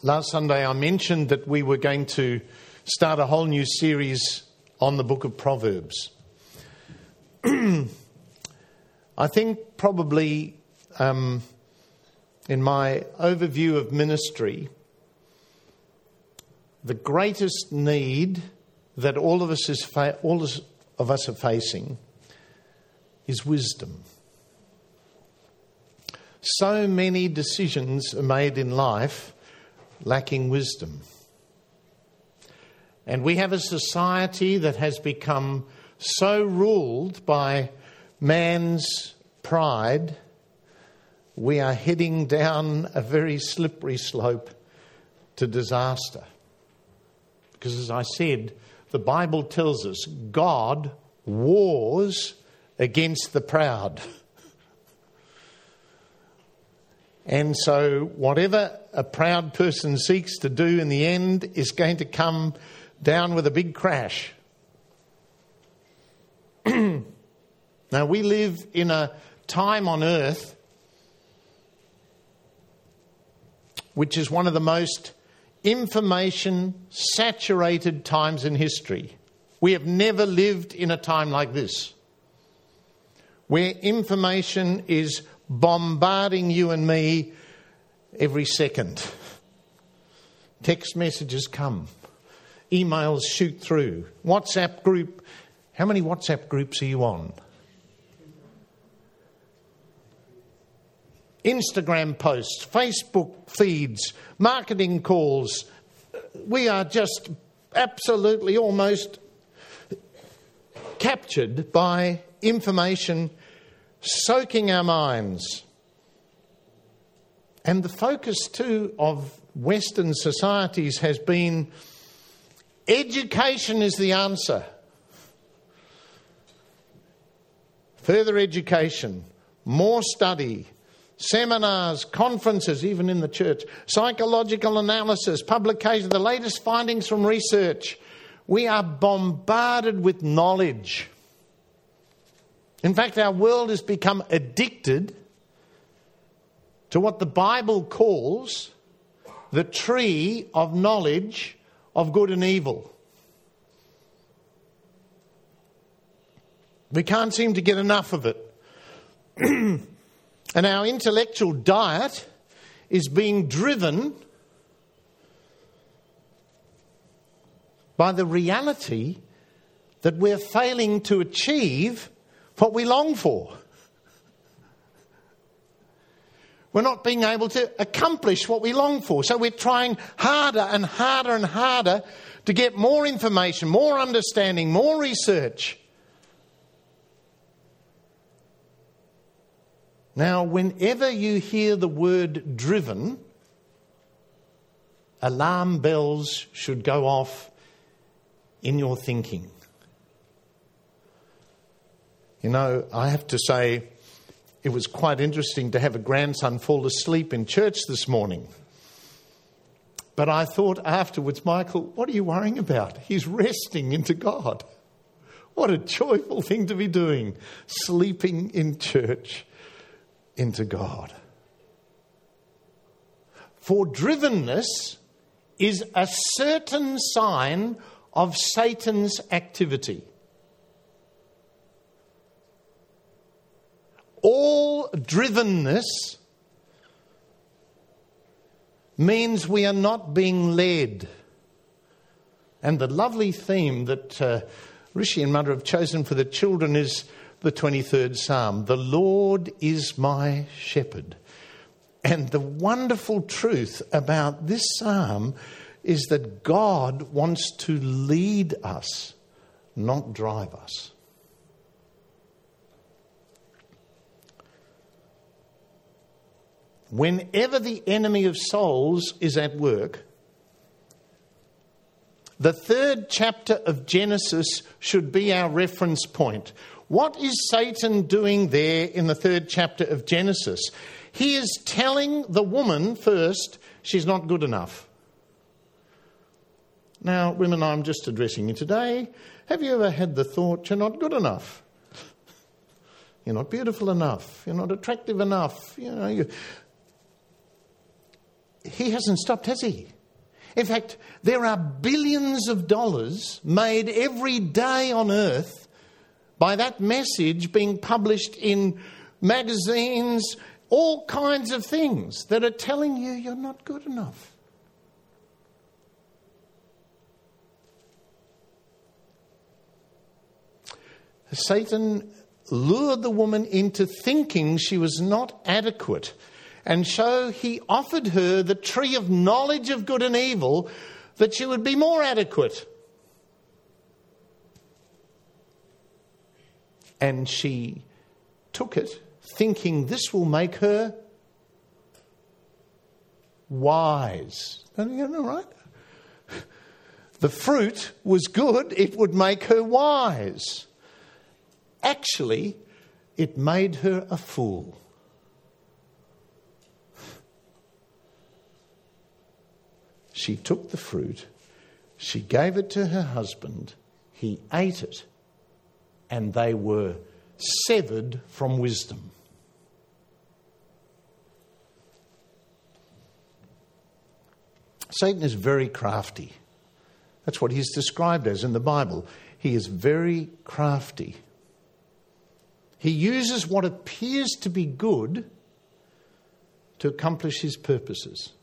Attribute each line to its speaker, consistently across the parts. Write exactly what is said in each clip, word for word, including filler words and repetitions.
Speaker 1: Last Sunday I mentioned that we were going to start a whole new series on the book of Proverbs. I think probably um, in my overview of ministry, the greatest need that all of us is fa- all of us are facing is wisdom. So many decisions are made in life lacking wisdom. And we have a society that has become so ruled by man's pride, we are heading down a very slippery slope to disaster. Because as I said, the Bible tells us God wars against the proud. And so whatever a proud person seeks to do in the end is going to come down with a big crash. Now, we live in a time on earth which is one of the most information-saturated times in history. We have never lived in a time like this, where information is bombarding you and me every second. Text messages come. Emails shoot through. WhatsApp group. How many WhatsApp groups are you on? Instagram posts, Facebook feeds, marketing calls. We are just absolutely almost captured by information soaking our minds. And the focus too of Western societies has been education is the answer. Further education, more study, seminars, conferences, even in the church, psychological analysis, publication, the latest findings from research. We are bombarded with knowledge. In fact, our world has become addicted to what the Bible calls the tree of knowledge of good and evil. We can't seem to get enough of it. And our intellectual diet is being driven by the reality that we're failing to achieve what we long for. We're not being able to accomplish what we long for. So we're trying harder and harder and harder to get more information, more understanding, more research. Now, whenever you hear the word driven, alarm bells should go off in your thinking. You know, I have to say, it was quite interesting to have a grandson fall asleep in church this morning. But I thought afterwards, Michael, what are you worrying about? He's resting into God. What a joyful thing to be doing, sleeping in church into God. For drivenness is a certain sign of Satan's activity. All drivenness means we are not being led. And the lovely theme that uh, Rishi and Mother have chosen for the children is the twenty-third Psalm. The Lord is my shepherd. And the wonderful truth about this psalm is that God wants to lead us, not drive us. Whenever the enemy of souls is at work, the third chapter of Genesis should be our reference point. What is Satan doing there in the third chapter of Genesis? He is telling the woman first she's not good enough. Now, women, I'm just addressing you today. Have you ever had the thought you're not good enough? You're not beautiful enough. You're not attractive enough. You know, you... he hasn't stopped, has he? In fact, there are billions of dollars made every day on earth by that message being published in magazines, all kinds of things that are telling you you're not good enough. Satan lured the woman into thinking she was not adequate, and so he offered her the tree of knowledge of good and evil that she would be more adequate. And she took it, thinking this will make her wise. You know, right? The fruit was good, it would make her wise. Actually, it made her a fool. She took the fruit, she gave it to her husband, he ate it, and they were severed from wisdom. Satan is very crafty. That's what he's described as in the Bible. He is very crafty. He uses what appears to be good to accomplish his purposes.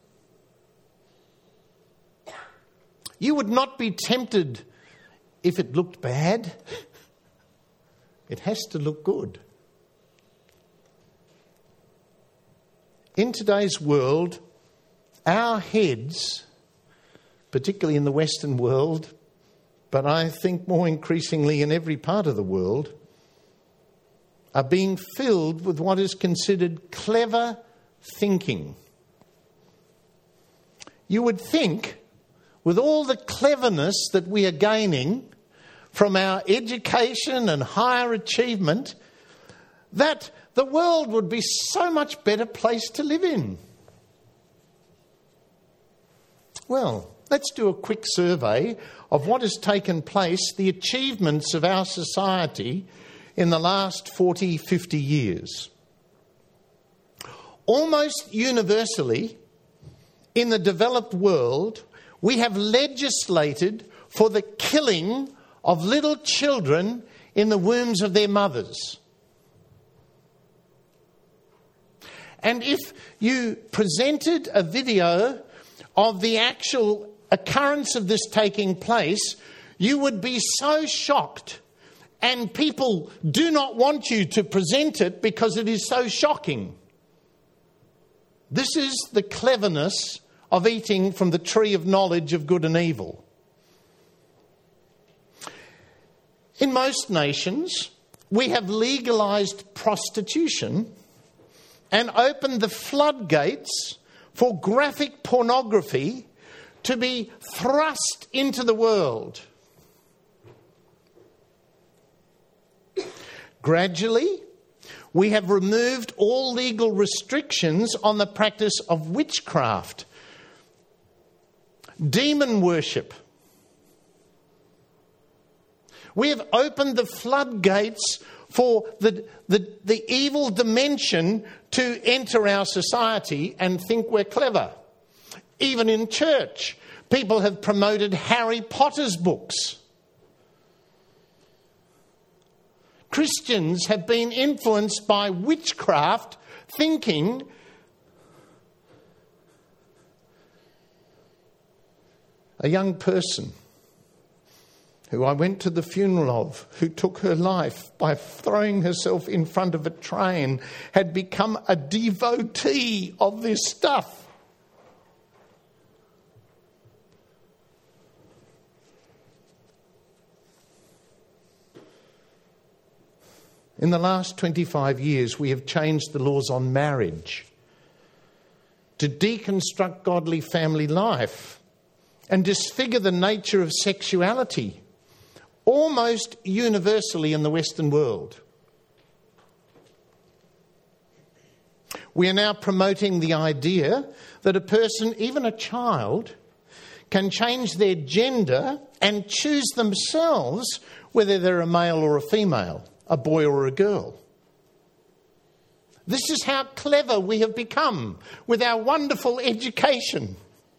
Speaker 1: You would not be tempted if it looked bad. It has to look good. In today's world, our heads, particularly in the Western world, but I think more increasingly in every part of the world, are being filled with what is considered clever thinking. You would think, with all the cleverness that we are gaining from our education and higher achievement, that the world would be so much better place to live in. Well, let's do a quick survey of what has taken place, the achievements of our society in the last forty, fifty years. Almost universally, in the developed world, we have legislated for the killing of little children in the wombs of their mothers. And if you presented a video of the actual occurrence of this taking place, you would be so shocked. And people do not want you to present it because it is so shocking. This is the cleverness of eating from the tree of knowledge of good and evil. In most nations, we have legalized prostitution and opened the floodgates for graphic pornography to be thrust into the world. Gradually, we have removed all legal restrictions on the practice of witchcraft, demon worship. We have opened the floodgates for the, the, the evil dimension to enter our society and think we're clever. Even in church, people have promoted Harry Potter's books. Christians have been influenced by witchcraft thinking. A young person who I went to the funeral of, who took her life by throwing herself in front of a train, had become a devotee of this stuff. In the last twenty-five years, we have changed the laws on marriage to deconstruct godly family life and disfigure the nature of sexuality, almost universally in the Western world. We are now promoting the idea that a person, even a child, can change their gender and choose themselves whether they're a male or a female, a boy or a girl. This is how clever we have become with our wonderful education.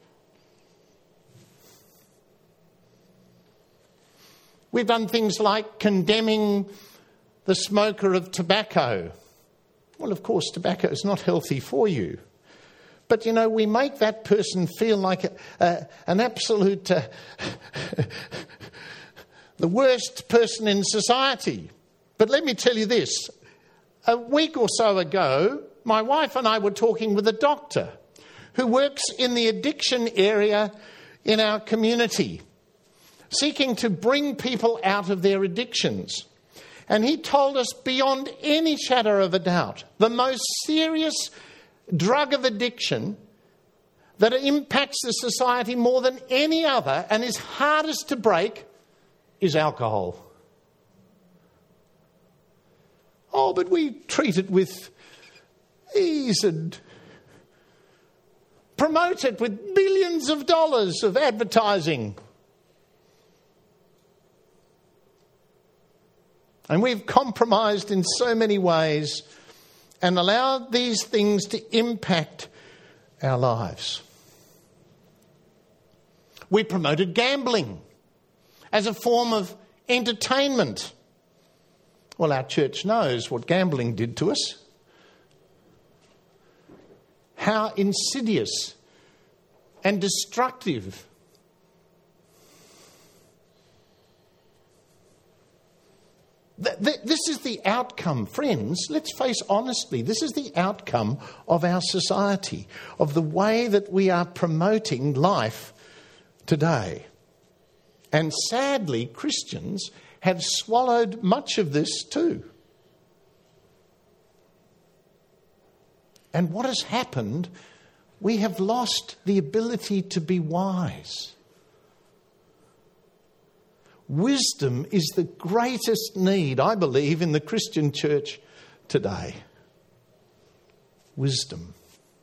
Speaker 1: We've done things like condemning the smoker of tobacco. Well, of course, tobacco is not healthy for you. But, you know, we make that person feel like a, a, an absolute, uh, the worst person in society. But let me tell you this. A week or so ago, my wife and I were talking with a doctor who works in the addiction area in our community, seeking to bring people out of their addictions. And he told us beyond any shadow of a doubt, the most serious drug of addiction that impacts the society more than any other and is hardest to break is alcohol. Oh, but we treat it with ease and promote it with billions of dollars of advertising. And we've compromised in so many ways and allowed these things to impact our lives. We promoted gambling as a form of entertainment. Well, our church knows what gambling did to us. How insidious and destructive. This is the outcome, friends. Let's face honestly, this is the outcome of our society, of the way that we are promoting life today. And sadly, Christians have swallowed much of this too. And what has happened? We have lost the ability to be wise. Wisdom is the greatest need, I believe, in the Christian church today. Wisdom.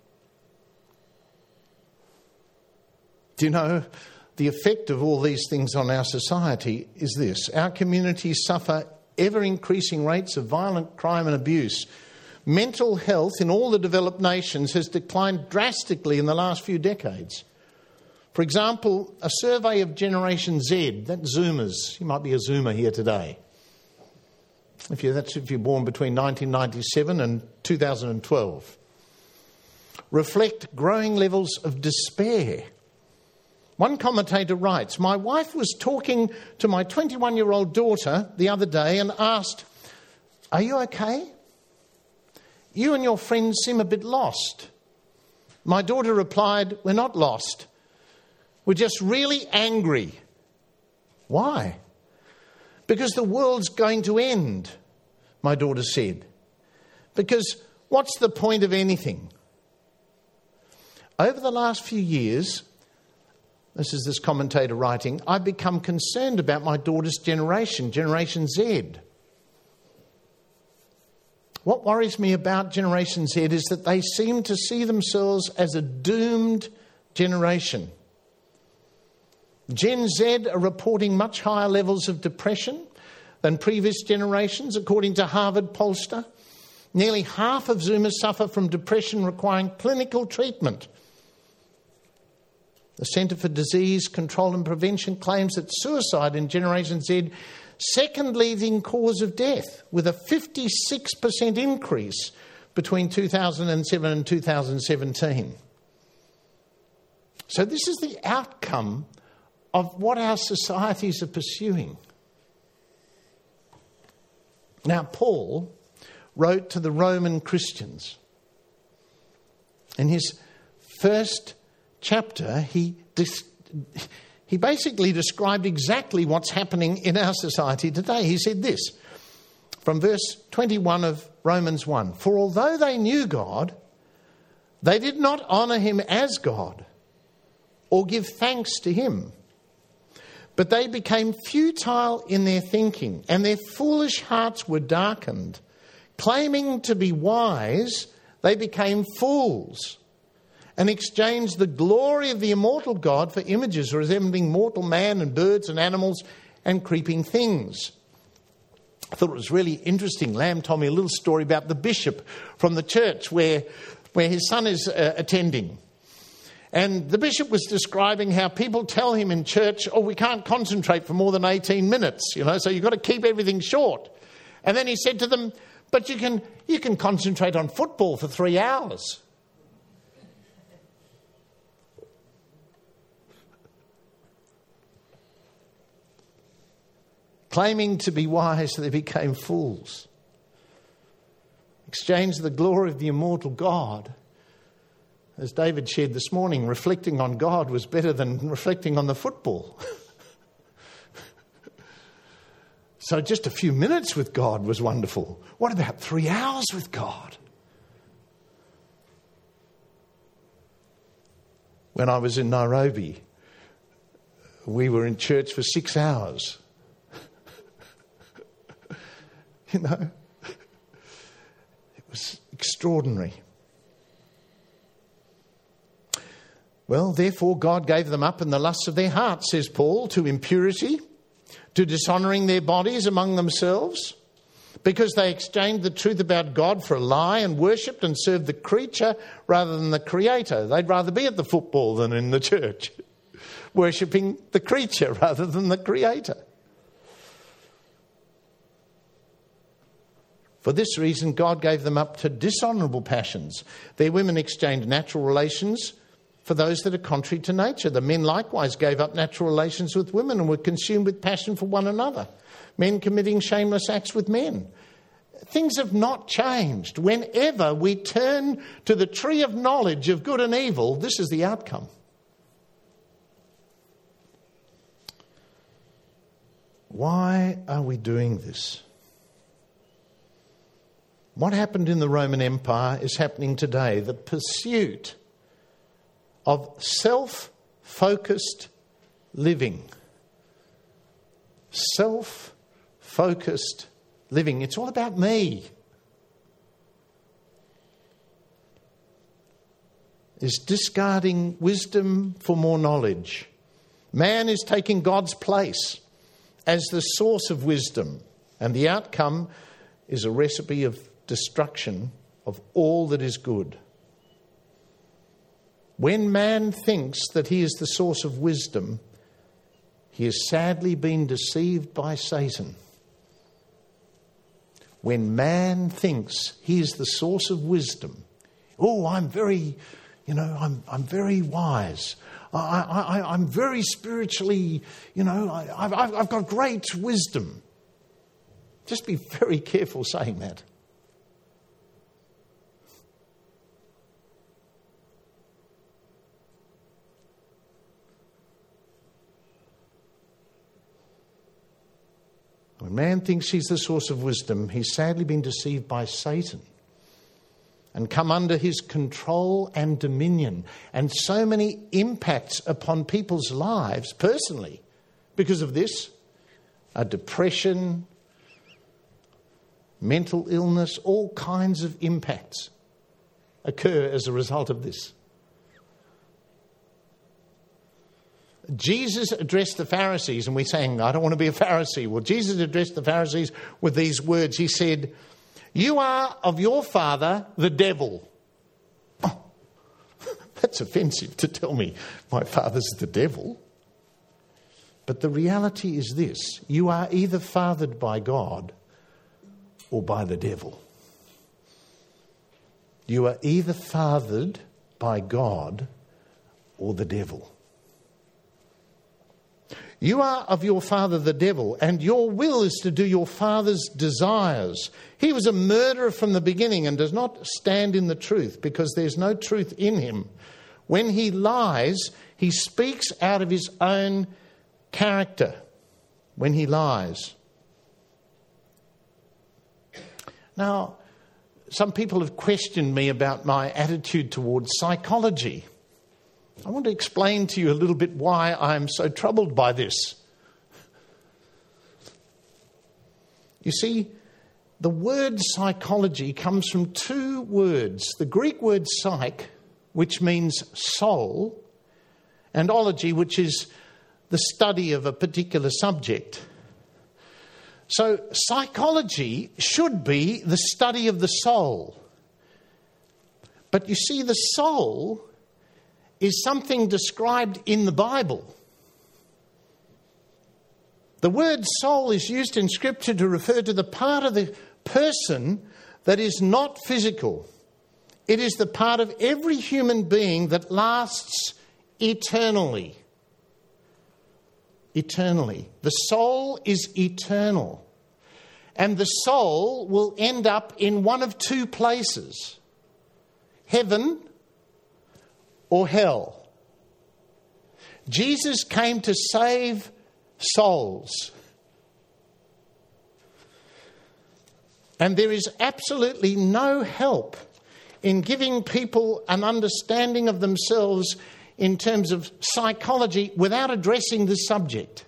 Speaker 1: Do you know, the effect of all these things on our society is this. Our communities suffer ever-increasing rates of violent crime and abuse. Mental health in all the developed nations has declined drastically in the last few decades. For example, a survey of Generation Z, that's Zoomers. You might be a Zoomer here today. If you're, that's if you're born between nineteen ninety-seven and two thousand twelve. Reflect growing levels of despair. One commentator writes, "My wife was talking to my twenty-one-year-old daughter the other day and asked, 'Are you okay? You and your friends seem a bit lost.' My daughter replied, 'We're not lost. We're just really angry.' 'Why?' 'Because the world's going to end,' my daughter said. 'Because what's the point of anything?' Over the last few years," this is this commentator writing, "I've become concerned about my daughter's generation, Generation Z. What worries me about Generation Z is that they seem to see themselves as a doomed generation. Gen Z are reporting much higher levels of depression than previous generations, according to Harvard pollster. Nearly half of Zoomers suffer from depression requiring clinical treatment. The Centre for Disease Control and Prevention claims that suicide in Generation Z second leading cause of death, with a fifty-six percent increase between two thousand seven and two thousand seventeen. So this is the outcome of what our societies are pursuing. Now, Paul wrote to the Roman Christians. In his first chapter, he dis- he basically described exactly what's happening in our society today. He said this, from verse twenty-one of Romans one, "For although they knew God, they did not honour him as God or give thanks to him. But they became futile in their thinking, and their foolish hearts were darkened. Claiming to be wise, they became fools and exchanged the glory of the immortal God for images resembling mortal man and birds and animals and creeping things. I thought it was really interesting. Lamb told me a little story about the bishop from the church where, where his son is uh, attending. And the bishop was describing how people tell him in church, oh, we can't concentrate for more than eighteen minutes, you know, so you've got to keep everything short. And then he said to them, but you can you can concentrate on football for three hours. Claiming to be wise, they became fools. Exchanged the glory of the immortal God. As David shared this morning, reflecting on God was better than reflecting on the football. So just a few minutes with God was wonderful. What about three hours with God? When I was in Nairobi, we were in church for six hours. You know, it was extraordinary. Well, therefore, God gave them up in the lusts of their hearts, says Paul, to impurity, to dishonouring their bodies among themselves, because they exchanged the truth about God for a lie and worshipped and served the creature rather than the Creator. They'd rather be at the football than in the church, worshipping the creature rather than the Creator. For this reason, God gave them up to dishonourable passions. Their women exchanged natural relations for those that are contrary to nature. The men likewise gave up natural relations with women and were consumed with passion for one another. Men committing shameless acts with men. Things have not changed. Whenever we turn to the tree of knowledge of good and evil, this is the outcome. Why are we doing this? What happened in the Roman Empire is happening today. The pursuit of self-focused living. Self-focused living. It's all about me. Is discarding wisdom for more knowledge. Man is taking God's place as the source of wisdom, and the outcome is a recipe of destruction of all that is good. When man thinks that he is the source of wisdom, he has sadly been deceived by Satan. When man thinks he is the source of wisdom, oh, I'm very, you know, I'm I'm very wise. I, I, I'm very spiritually, you know, I, I've, I've got great wisdom. Just be very careful saying that. When man thinks he's the source of wisdom, he's sadly been deceived by Satan and come under his control and dominion, and so many impacts upon people's lives personally because of this are depression, mental illness, all kinds of impacts occur as a result of this. Jesus addressed the Pharisees, and we're saying, I don't want to be a Pharisee. Well, Jesus addressed the Pharisees with these words. He said, you are of your father, the devil. Oh, that's offensive to tell me my father's the devil. But the reality is this. You are either fathered by God or by the devil. You are either fathered by God or the devil. You are of your father the devil, and your will is to do your father's desires. He was a murderer from the beginning and does not stand in the truth, because there's no truth in him. When he lies, he speaks out of his own character. When he lies. Now, some people have questioned me about my attitude towards psychology. I want to explain to you a little bit why I'm so troubled by this. You see, the word psychology comes from two words. The Greek word psyche, which means soul, and ology, which is the study of a particular subject. So psychology should be the study of the soul. But you see, the soul is something described in the Bible. The word soul is used in Scripture to refer to the part of the person that is not physical. It is the part of every human being that lasts eternally. Eternally. The soul is eternal. And the soul will end up in one of two places: heaven or hell. Jesus came to save souls. And there is absolutely no help in giving people an understanding of themselves in terms of psychology without addressing this subject.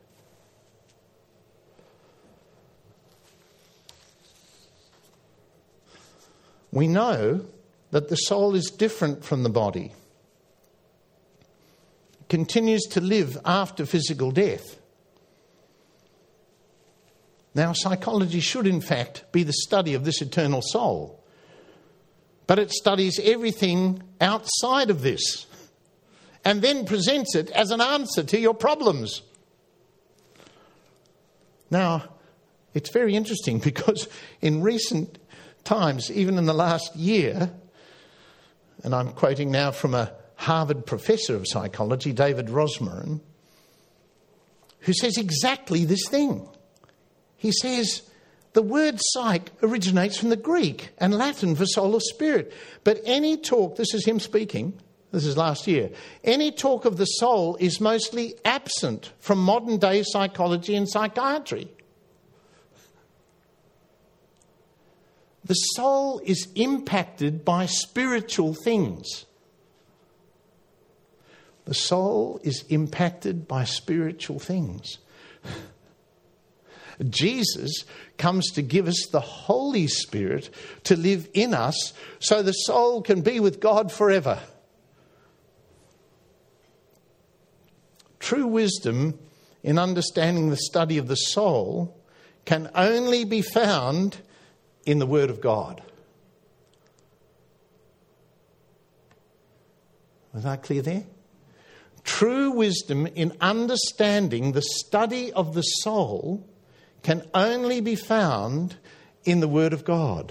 Speaker 1: We know that the soul is different from the body. It continues to live after physical death. Now, psychology should in fact be the study of this eternal soul. But it studies everything outside of this and then presents it as an answer to your problems. Now, it's very interesting because in recent times, even in the last year, and I'm quoting now from a Harvard professor of psychology, David Rosmarin, who says exactly this thing. He says, the word psych originates from the Greek and Latin for soul or spirit. But any talk, this is him speaking, this is last year, any talk of the soul is mostly absent from modern day psychology and psychiatry. The soul is impacted by spiritual things. The soul is impacted by spiritual things. Jesus comes to give us the Holy Spirit to live in us so the soul can be with God forever. True wisdom in understanding the study of the soul can only be found in the Word of God. Was that clear there? True wisdom in understanding the study of the soul can only be found in the Word of God.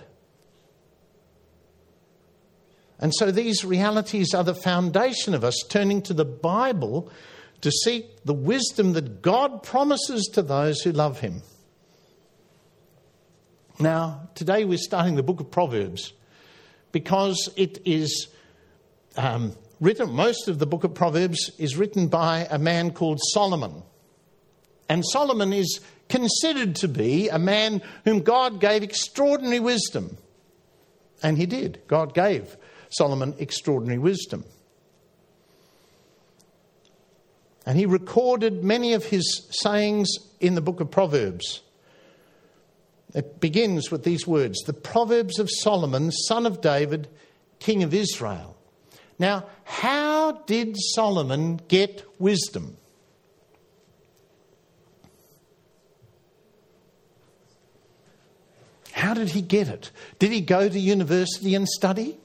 Speaker 1: And so these realities are the foundation of us turning to the Bible to seek the wisdom that God promises to those who love Him. Now, today we're starting the book of Proverbs because it is um, written, most of the book of Proverbs is written by a man called Solomon. And Solomon is considered to be a man whom God gave extraordinary wisdom. And he did. God gave Solomon extraordinary wisdom. And he recorded many of his sayings in the book of Proverbs. It begins with these words: the Proverbs of Solomon, son of David, king of Israel. Now, how did Solomon get wisdom? How did he get it? Did he go to university and study?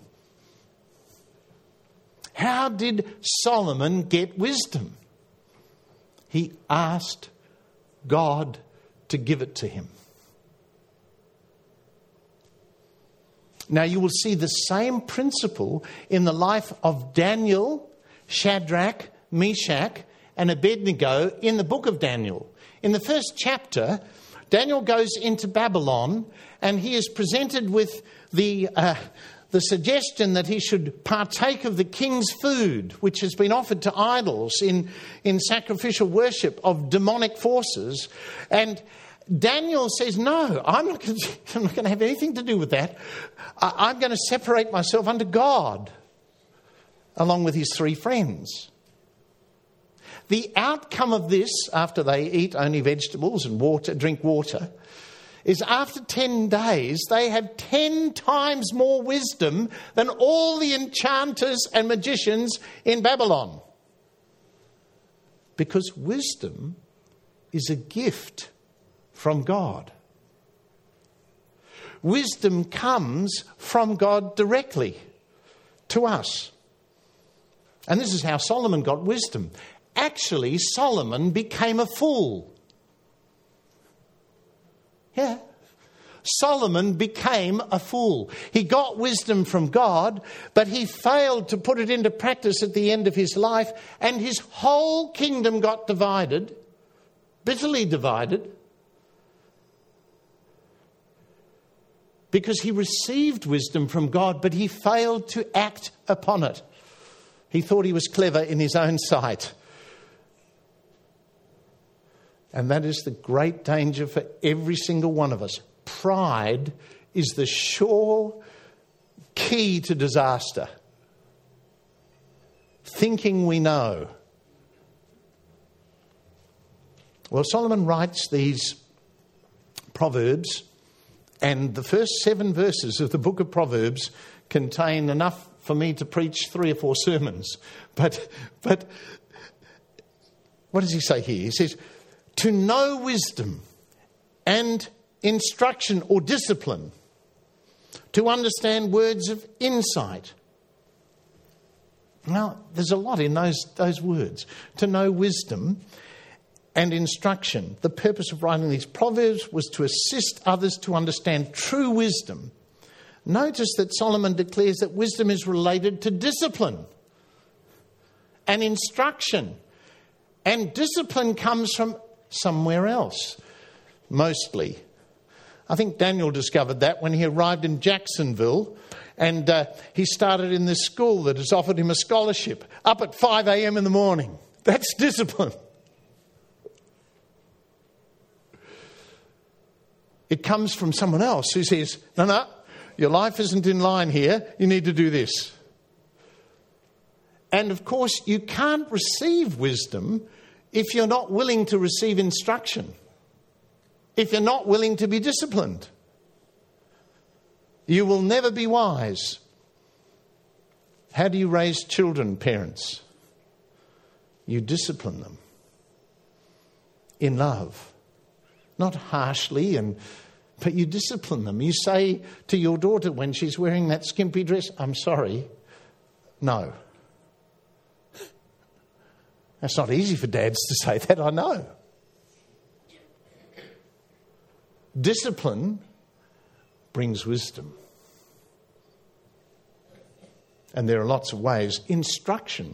Speaker 1: How did Solomon get wisdom? He asked God to give it to him. Now you will see the same principle in the life of Daniel, Shadrach, Meshach, and Abednego in the book of Daniel. In the first chapter, Daniel goes into Babylon and he is presented with the uh, the suggestion that he should partake of the king's food, which has been offered to idols in, in sacrificial worship of demonic forces. And Daniel says, no, I'm not going to, I'm not going to have anything to do with that. I, I'm going to separate myself unto God, along with his three friends. The outcome of this, after they eat only vegetables and water, drink water, is after ten days, they have ten times more wisdom than all the enchanters and magicians in Babylon. Because wisdom is a gift from God. Wisdom comes from God directly to us. And this is how Solomon got wisdom. Actually, Solomon became a fool. Yeah. Solomon became a fool. He got wisdom from God, but he failed to put it into practice at the end of his life, and his whole kingdom got divided, bitterly divided, because he received wisdom from God, but he failed to act upon it. He thought he was clever in his own sight. And that is the great danger for every single one of us. Pride is the sure key to disaster. Thinking we know. Well, Solomon writes these Proverbs, and the first seven verses of the book of Proverbs contain enough for me to preach three or four sermons. But, but what does he say here? He says, to know wisdom and instruction or discipline, to understand words of insight. Now, there's a lot in those, those words. To know wisdom and instruction. The purpose of writing these Proverbs was to assist others to understand true wisdom. Notice that Solomon declares that wisdom is related to discipline and instruction. And discipline comes from somewhere else, mostly. I think Daniel discovered that when he arrived in Jacksonville, and uh, he started in this school that has offered him a scholarship up at five a.m. in the morning. That's discipline. It comes from someone else who says, no, no, your life isn't in line here. You need to do this. And of course, you can't receive wisdom if you're not willing to receive instruction. If you're not willing to be disciplined. You will never be wise. How do you raise children, parents? You discipline them in love. Not harshly, and but you discipline them. You say to your daughter when she's wearing that skimpy dress, I'm sorry, no. That's not easy for dads to say that, I know. Discipline brings wisdom. And there are lots of ways. Instruction.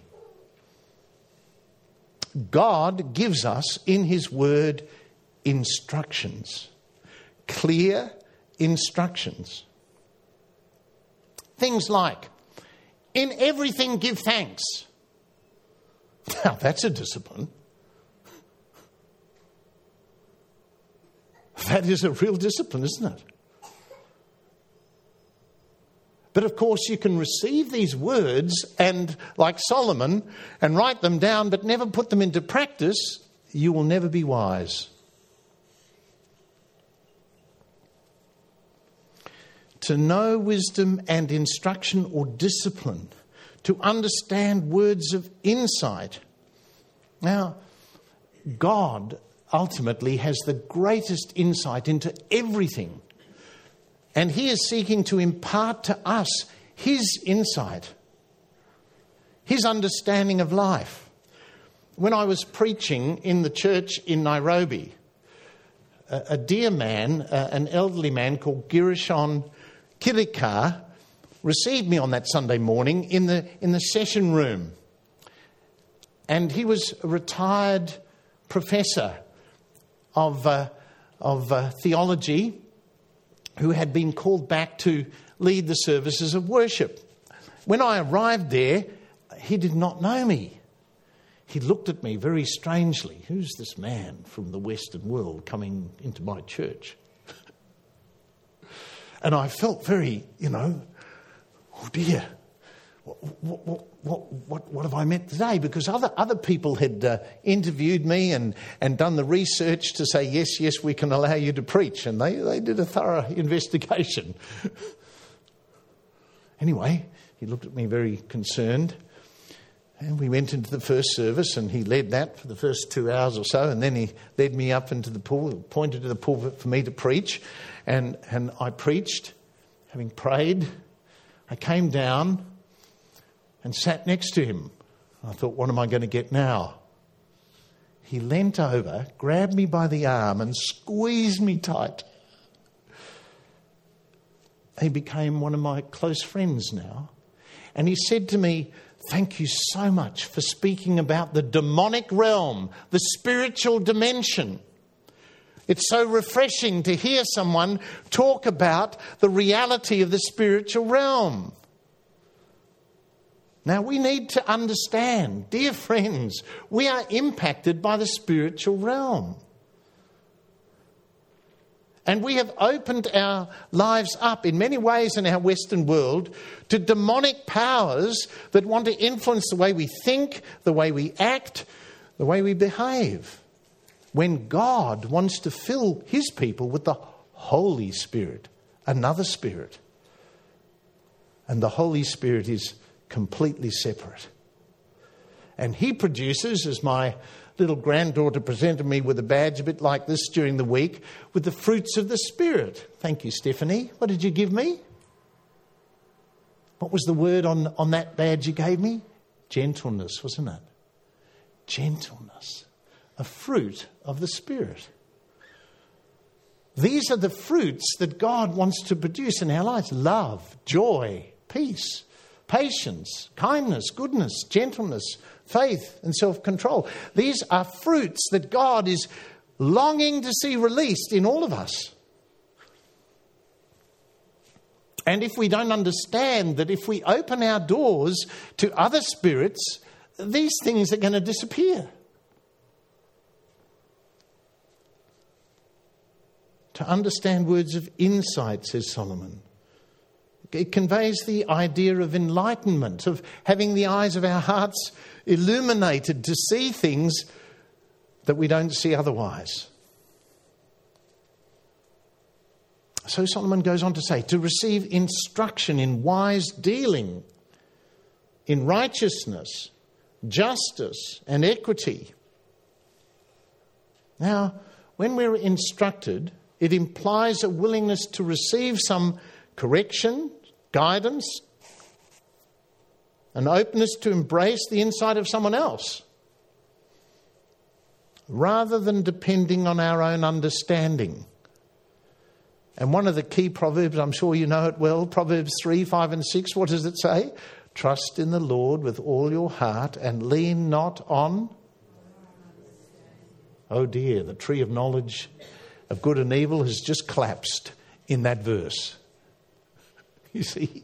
Speaker 1: God gives us in his word instructions. Clear instructions. Things like, in everything give thanks. Now that's a discipline. That is a real discipline, isn't it? But of course you can receive these words and, like Solomon, and write them down but never put them into practice. You will never be wise. To know wisdom and instruction or discipline. To understand words of insight. Now, God ultimately has the greatest insight into everything. And he is seeking to impart to us his insight, his understanding of life. When I was preaching in the church in Nairobi, a, a dear man, uh, an elderly man called Girishon Kirika, received me on that Sunday morning in the in the session room. And he was a retired professor of uh, of uh, theology who had been called back to lead the services of worship. When I arrived there, he did not know me. He looked at me very strangely. Who's this man from the Western world coming into my church? And I felt very, you know, oh dear, what, what, what, what, what have I met today? Because other other people had uh, interviewed me and, and done the research to say, yes, yes, we can allow you to preach. And they, they did a thorough investigation. Anyway, he looked at me very concerned. And we went into the first service and he led that for the first two hours or so. And then he led me up into the pool, pointed to the pulpit for me to preach. And, and I preached, having prayed. I came down and sat next to him. I thought, what am I going to get now? He leant over, grabbed me by the arm and squeezed me tight. He became one of my close friends now. And he said to me, thank you so much for speaking about the demonic realm, the spiritual dimension. It's so refreshing to hear someone talk about the reality of the spiritual realm. Now, we need to understand, dear friends, we are impacted by the spiritual realm. And we have opened our lives up in many ways in our Western world to demonic powers that want to influence the way we think, the way we act, the way we behave. When God wants to fill his people with the Holy Spirit, another spirit. And the Holy Spirit is completely separate. And he produces, as my little granddaughter presented me with a badge a bit like this during the week, with the fruits of the Spirit. Thank you, Stephanie. What did you give me? What was the word on, on that badge you gave me? Gentleness, wasn't it? Gentleness. A fruit of the Spirit. These are the fruits that God wants to produce in our lives. Love, joy, peace, patience, kindness, goodness, gentleness, faith and self-control. These are fruits that God is longing to see released in all of us. And if we don't understand that if we open our doors to other spirits, these things are going to disappear. To understand words of insight, says Solomon. It conveys the idea of enlightenment, of having the eyes of our hearts illuminated to see things that we don't see otherwise. So Solomon goes on to say, to receive instruction in wise dealing, in righteousness, justice, and equity. Now, when we're instructed, it implies a willingness to receive some correction, guidance, an openness to embrace the insight of someone else, rather than depending on our own understanding. And one of the key proverbs, I'm sure you know it well, Proverbs three, five and six, what does it say? Trust in the Lord with all your heart and lean not on... Oh dear, the tree of knowledge of good and evil has just collapsed in that verse. You see?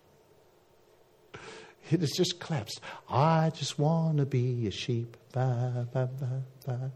Speaker 1: It has just collapsed. I just want to be a sheep. Ba, ba, ba, ba.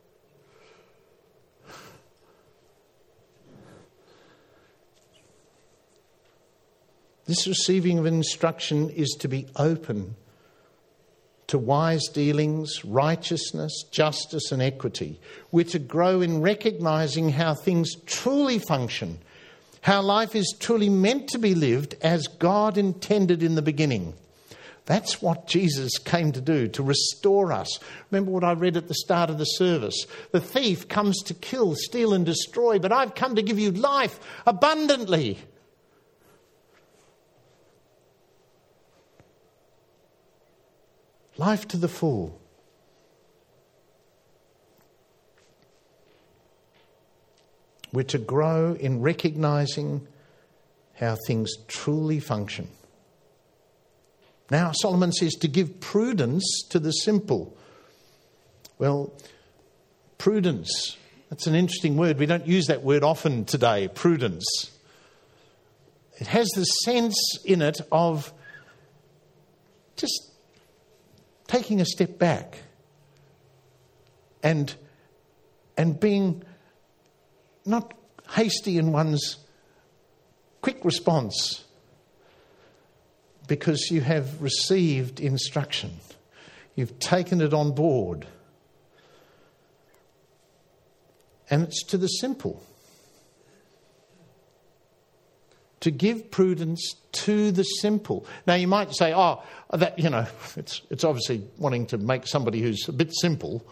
Speaker 1: This receiving of instruction is to be open to wise dealings, righteousness, justice and equity. We're to grow in recognizing how things truly function, how life is truly meant to be lived as God intended in the beginning. That's what Jesus came to do, to restore us. Remember what I read at the start of the service. The thief comes to kill, steal and destroy, but I've come to give you life abundantly. Life to the full. We're to grow in recognizing how things truly function. Now, Solomon says to give prudence to the simple. Well, prudence, that's an interesting word. We don't use that word often today, prudence. It has the sense in it of just taking a step back and, and being not hasty in one's quick response because you have received instruction. You've taken it on board. And it's to the simple. to give prudence to the simple. Now you might say, oh, that, you know, it's it's obviously wanting to make somebody who's a bit simple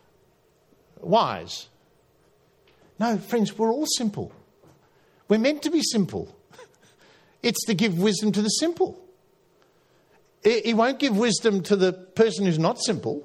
Speaker 1: wise. No, friends, we're all simple. We're meant to be simple. It's to give wisdom to the simple. He won't give wisdom to the person who's not simple.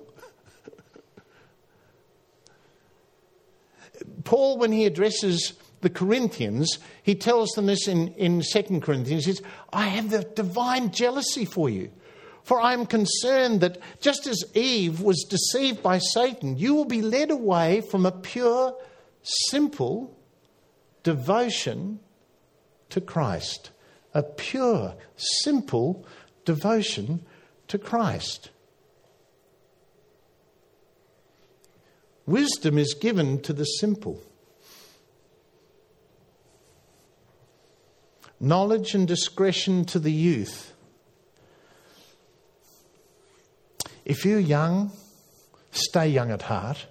Speaker 1: Paul, when he addresses the Corinthians, he tells them this in, in Second Corinthians. He says, I have the divine jealousy for you. For I am concerned that just as Eve was deceived by Satan, you will be led away from a pure, simple devotion to Christ. A pure, simple devotion to Christ. Wisdom is given to the simple. Knowledge and discretion to the youth. If you're young, stay young at heart.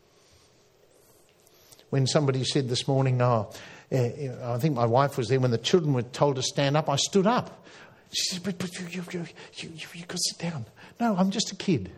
Speaker 1: When somebody said this morning, oh, I think my wife was there when the children were told to stand up, I stood up. She said, but, but you, you, you, you, you, you've got to sit down. No, I'm just a kid.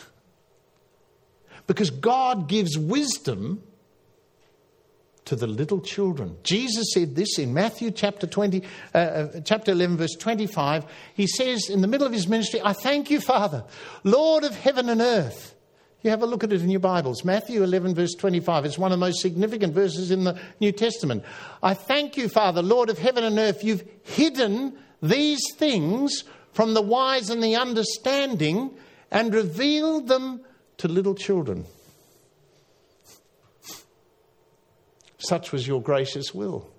Speaker 1: Because God gives wisdom to the little children. Jesus said this in Matthew chapter twenty, uh, chapter eleven, verse twenty-five. He says in the middle of his ministry, I thank you, Father, Lord of heaven and earth. You have a look at it in your Bibles. Matthew eleven, verse twenty-five. It's one of the most significant verses in the New Testament. I thank you, Father, Lord of heaven and earth. You've hidden these things from the wise and the understanding and revealed them to little children. Such was your gracious will.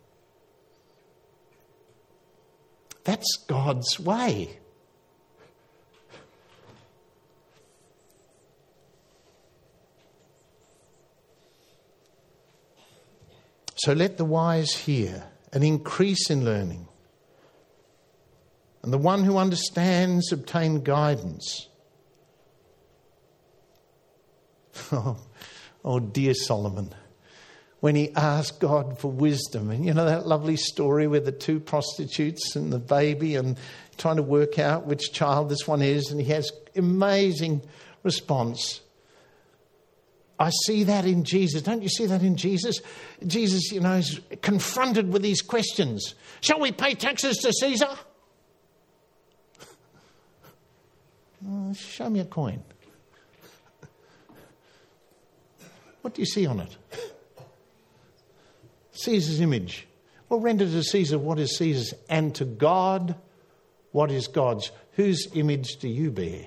Speaker 1: That's God's way. So let the wise hear and increase in learning. And the one who understands obtain guidance. Oh, oh, dear Solomon, when he asked God for wisdom, and you know that lovely story with the two prostitutes and the baby and trying to work out which child this one is, and he has amazing response. I see that in Jesus. Don't you see that in Jesus? Jesus, you know, is confronted with these questions. Shall we pay taxes to Caesar? Oh, show me a coin. What do you see on it? Caesar's image. Well, render to Caesar what is Caesar's, and to God what is God's. Whose image do you bear?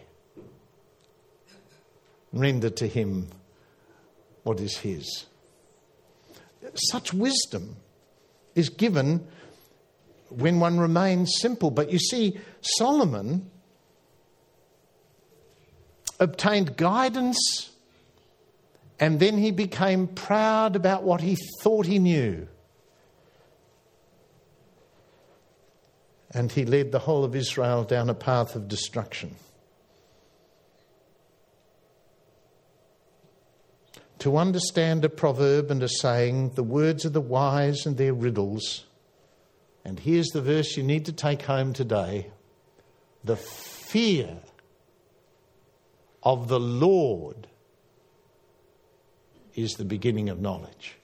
Speaker 1: Render to him what is his. Such wisdom is given when one remains simple. But you see, Solomon obtained guidance, and then he became proud about what he thought he knew. And he led the whole of Israel down a path of destruction. To understand a proverb and a saying, the words of the wise and their riddles. And here's the verse you need to take home today. The fear of the Lord is the beginning of knowledge.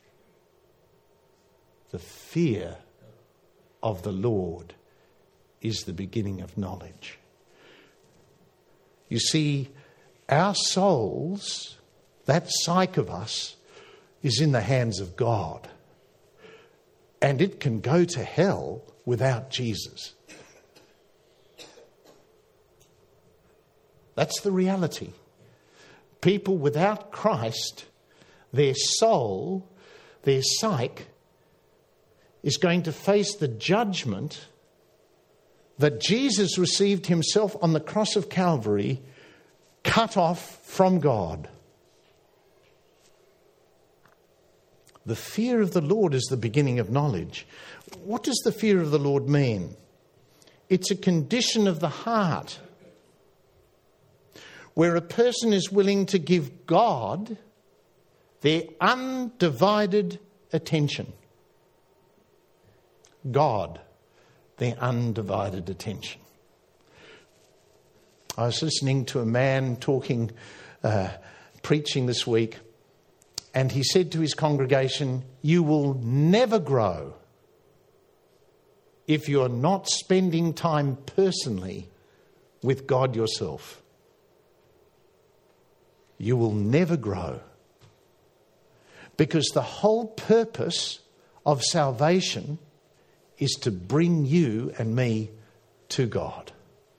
Speaker 1: The fear of the Lord is the beginning of knowledge. You see, our souls, that psyche of us, is in the hands of God. And it can go to hell without Jesus. That's the reality. People without Christ, their soul, their psyche, is going to face the judgment that Jesus received himself on the cross of Calvary, cut off from God. The fear of the Lord is the beginning of knowledge. What does the fear of the Lord mean? It's a condition of the heart where a person is willing to give God their undivided attention. God, their undivided attention. I was listening to a man talking, uh, preaching this week, and he said to his congregation, "You will never grow if you're not spending time personally with God yourself. You will never grow. Because the whole purpose of salvation is to bring you and me to God."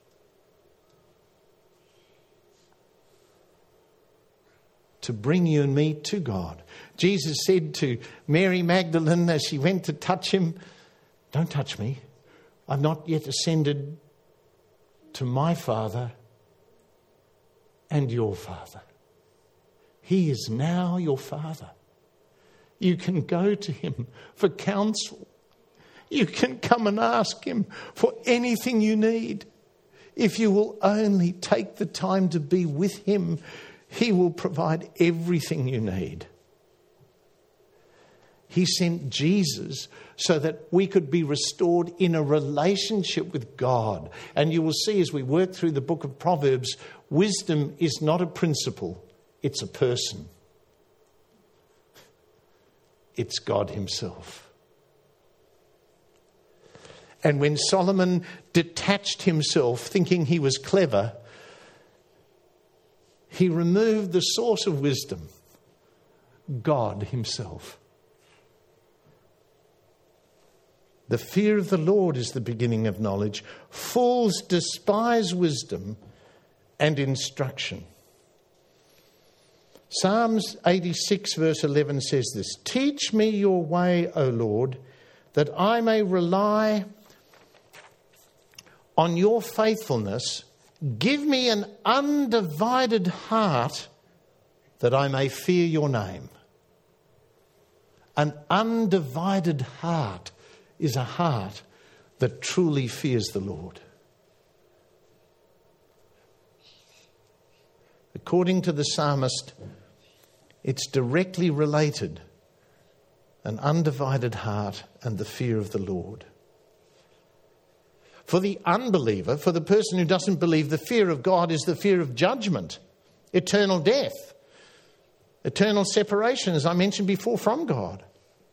Speaker 1: To bring you and me to God. Jesus said to Mary Magdalene as she went to touch him, "Don't touch me. I've not yet ascended to my Father and your Father. He is now your Father. You can go to him for counsel. You can come and ask him for anything you need. If you will only take the time to be with him, he will provide everything you need." He sent Jesus so that we could be restored in a relationship with God. And you will see as we work through the book of Proverbs, wisdom is not a principle, it's a person. It's God himself. And when Solomon detached himself, thinking he was clever, he removed the source of wisdom, God himself. The fear of the Lord is the beginning of knowledge. Fools despise wisdom and instruction. Psalms eighty-six verse eleven says this: "Teach me your way, O Lord, that I may rely on your faithfulness. Give me an undivided heart that I may fear your name." An undivided heart is a heart that truly fears the Lord. According to the psalmist, it's directly related, an undivided heart and the fear of the Lord. For the unbeliever, for the person who doesn't believe, the fear of God is the fear of judgment, eternal death, eternal separation, as I mentioned before, from God.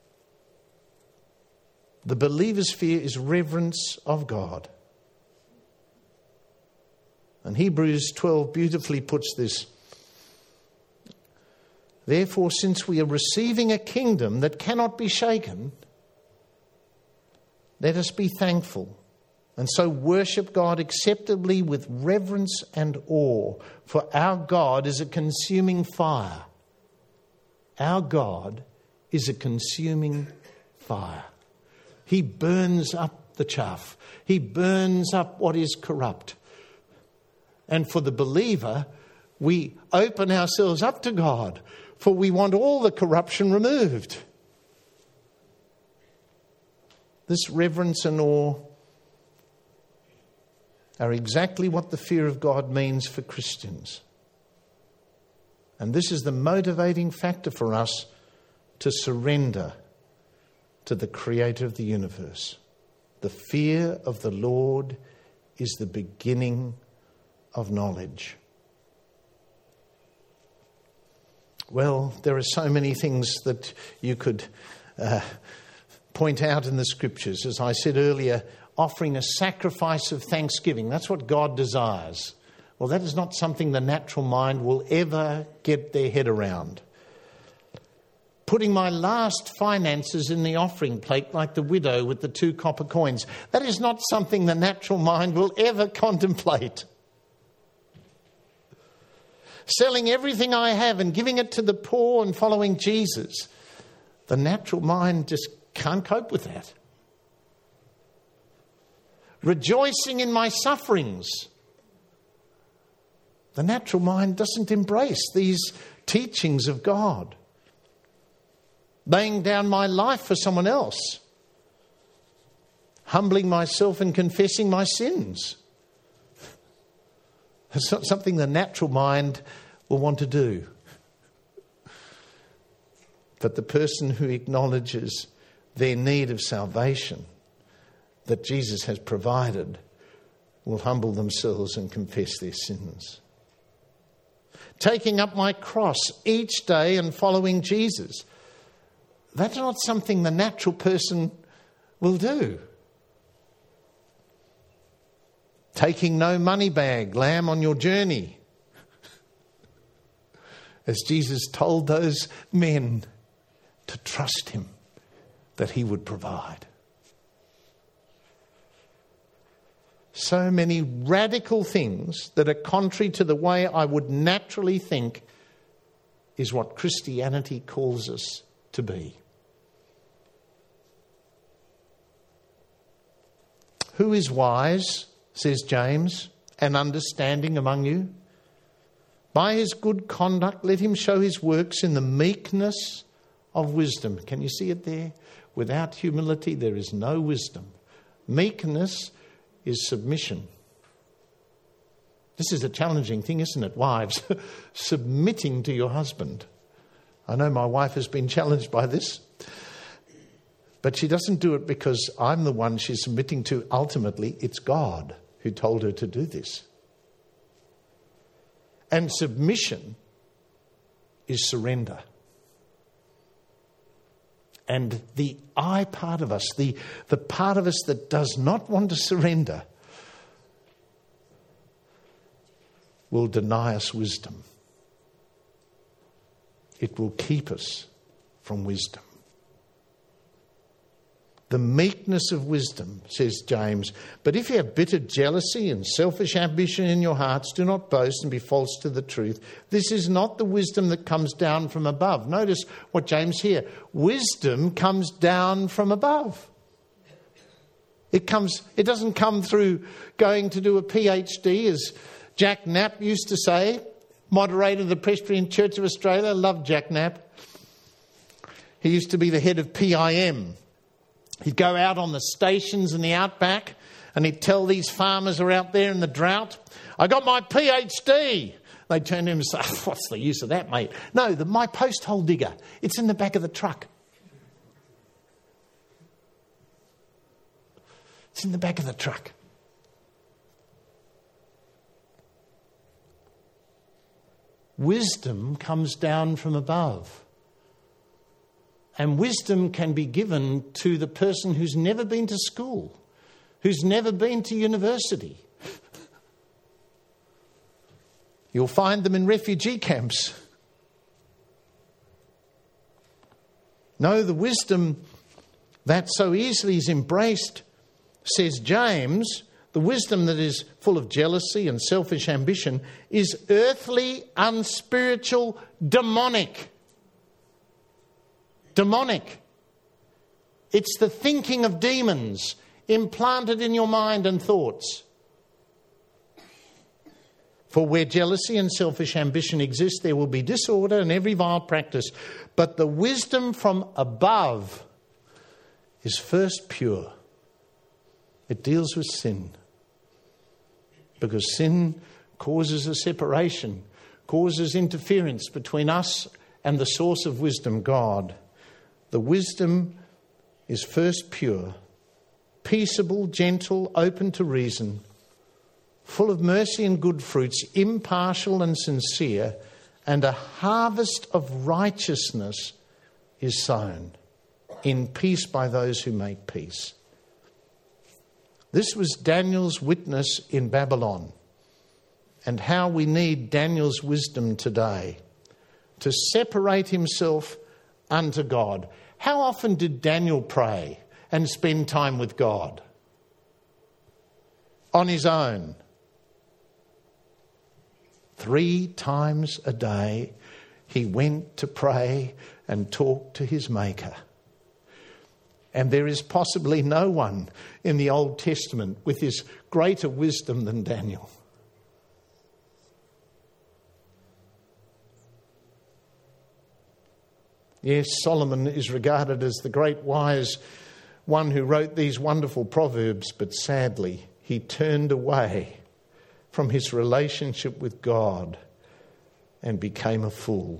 Speaker 1: The believer's fear is reverence of God. And Hebrews twelve beautifully puts this: "Therefore, since we are receiving a kingdom that cannot be shaken, let us be thankful and so worship God acceptably with reverence and awe. For our God is a consuming fire." Our God is a consuming fire. He burns up the chaff. He burns up what is corrupt. And for the believer, we open ourselves up to God, for we want all the corruption removed. This reverence and awe are exactly what the fear of God means for Christians. And this is the motivating factor for us to surrender to the Creator of the universe. The fear of the Lord is the beginning of knowledge. Well, there are so many things that you could uh, point out in the Scriptures. As I said earlier, offering a sacrifice of thanksgiving. That's what God desires. Well, that is not something the natural mind will ever get their head around. Putting my last finances in the offering plate like the widow with the two copper coins. That is not something the natural mind will ever contemplate. Selling everything I have and giving it to the poor and following Jesus. The natural mind just can't cope with that. Rejoicing in my sufferings. The natural mind doesn't embrace these teachings of God. Laying down my life for someone else. Humbling myself and confessing my sins. It's not something the natural mind will want to do. But the person who acknowledges their need of salvation, that Jesus has provided will humble themselves and confess their sins. Taking up my cross each day and following Jesus. That's not something the natural person will do. Taking no money bag, lamb on your journey. As Jesus told those men to trust him, that he would provide. So many radical things that are contrary to the way I would naturally think is what Christianity calls us to be. Who is wise, says James, and understanding among you? By his good conduct, let him show his works in the meekness of wisdom. Can you see it there? Without humility, there is no wisdom. Meekness is submission. This is a challenging thing, isn't it, wives? Submitting to your husband. I know my wife has been challenged by this. But she doesn't do it because I'm the one she's submitting to. Ultimately, it's God who told her to do this. And submission is surrender. And the I part of us, the, the part of us that does not want to surrender, will deny us wisdom. It will keep us from wisdom. The meekness of wisdom, says James. But if you have bitter jealousy and selfish ambition in your hearts, do not boast and be false to the truth. This is not the wisdom that comes down from above. Notice what James here. Wisdom comes down from above. It comes. It doesn't come through going to do a P H D, as Jack Knapp used to say, moderator of the Presbyterian Church of Australia. I love Jack Knapp. He used to be the head of P I M. He'd go out on the stations in the outback and he'd tell these farmers who are out there in the drought, I got my P H D. They'd turn to him and say, what's the use of that, mate? No, the, my post hole digger. It's in the back of the truck. It's in the back of the truck. Wisdom comes down from above. And wisdom can be given to the person who's never been to school, who's never been to university. You'll find them in refugee camps. No, the wisdom that so easily is embraced, says James, the wisdom that is full of jealousy and selfish ambition is earthly, unspiritual, demonic. Demonic. It's the thinking of demons implanted in your mind and thoughts. For where jealousy and selfish ambition exist, there will be disorder and every vile practice. But the wisdom from above is first pure. It deals with sin. Because sin causes a separation, causes interference between us and the source of wisdom, God. The wisdom is first pure, peaceable, gentle, open to reason, full of mercy and good fruits, impartial and sincere, and a harvest of righteousness is sown in peace by those who make peace. This was Daniel's witness in Babylon, and how we need Daniel's wisdom today to separate himself unto God. How often did Daniel pray and spend time with God? On his own. Three times a day he went to pray and talk to his Maker. And there is possibly no one in the Old Testament with this greater wisdom than Daniel. Yes, Solomon is regarded as the great wise one who wrote these wonderful proverbs, but sadly, he turned away from his relationship with God and became a fool.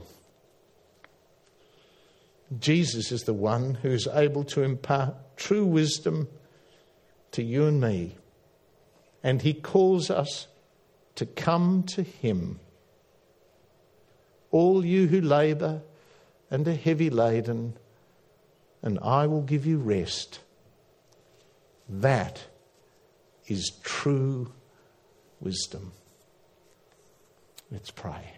Speaker 1: Jesus is the one who is able to impart true wisdom to you and me. And he calls us to come to him. All you who labour and are heavy laden, and I will give you rest. That is true wisdom. Let's pray.